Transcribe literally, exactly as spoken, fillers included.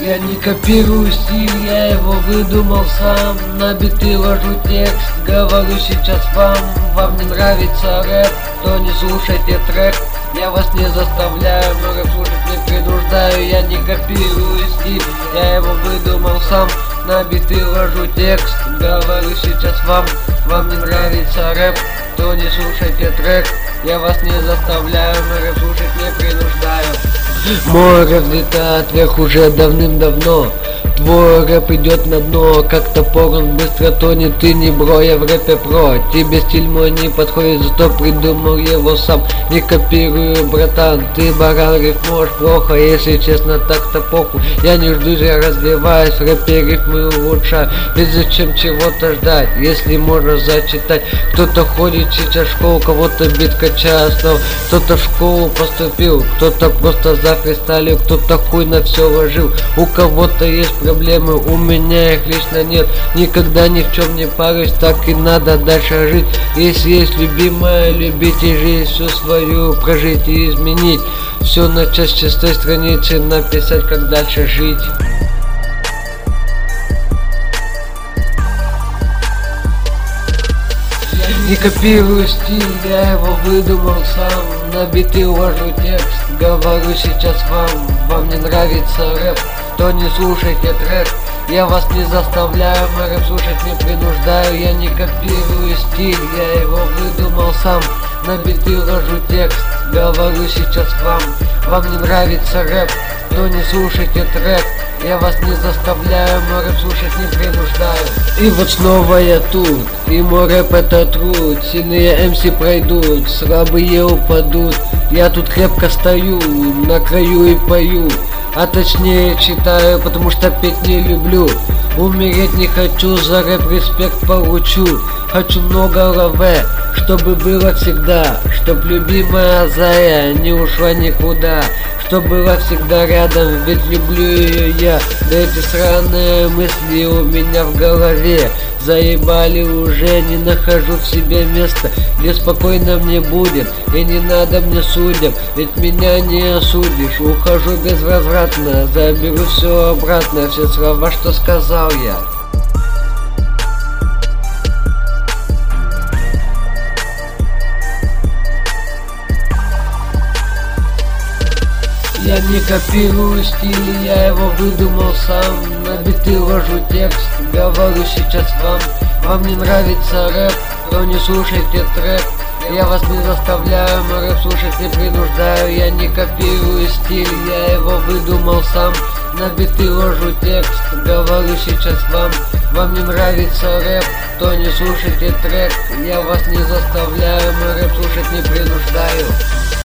Я не копирую стиль, я его выдумал сам. На биты ложу текст, говорю сейчас вам. Вам не нравится рэп, то не слушайте трек. Я вас не заставляю, но рэп слушать не принуждаю. Я не копирую стиль, я его выдумал сам. На биты ложу текст, говорю сейчас вам. Вам не нравится рэп, то не слушайте трек. Я вас не заставляю, но рэп слушать не принуждаю. Мой рэп взлетает вверх уже давным-давно. Твой рэп идет на дно, как топор он быстро тонет. Ты не бро, я в рэпе про. Тебе стиль мой не подходит, зато придумал его сам. Не копирую, братан, ты баран, рифмуешь плохо. Если честно, так-то похуй. Я не жду, я развиваюсь, в рэпе рифмы улучшаю. Ведь зачем чего-то ждать, если можно зачитать. Кто-то ходит сейчас в школу, кого-то бит качая основ. Кто-то в школу поступил, кто-то просто зафристайлил, кто-то хуй на все ложил. У кого-то есть проблемы, у меня их лично нет. Никогда ни в чем не парюсь, так и надо дальше жить. Если есть любимая, любите жизнь всю свою прожить и изменить. Все начать с чистой страницы, написать, как дальше жить. Не копирую стиль, я его выдумал сам. На биты ложу текст, говорю сейчас вам. Вам не нравится рэп, то не слушайте трек. Я вас не заставляю, но рэп слушать не принуждаю. Я не копирую стиль, я его выдумал сам. На биты ложу текст, говорю сейчас вам. Вам не нравится рэп, то не слушайте трек. Я вас не заставляю, но рэп слушать не принуждаю. И вот снова я тут, и мой рэп это труд. Сильные эм си пройдут, слабые упадут. Я тут крепко стою, на краю и пою. А точнее читаю, потому что петь не люблю. Умереть не хочу, за рэп респект получу. Хочу много лаве, чтобы было всегда. Чтоб любимая Зая не ушла никуда. Что была всегда рядом, ведь люблю ее я. Да эти сраные мысли у меня в голове заебали уже, не нахожу в себе места, где спокойно мне будет. И не надо мне судеб, ведь меня не осудишь. Ухожу безвозвратно, заберу все обратно, все слова, что сказал я. Я не копирую стиль, я его выдумал сам. На биты ложу текст, говорю сейчас вам. Вам не нравится рэп, то не слушайте трек. Я вас не заставляю, но рэп слушать не принуждаю. Я не копирую стиль, я его выдумал сам. На биты ложу текст, говорю сейчас вам. Вам не нравится рэп, то не слушайте трек. Я вас не заставляю, но рэп слушать не принуждаю.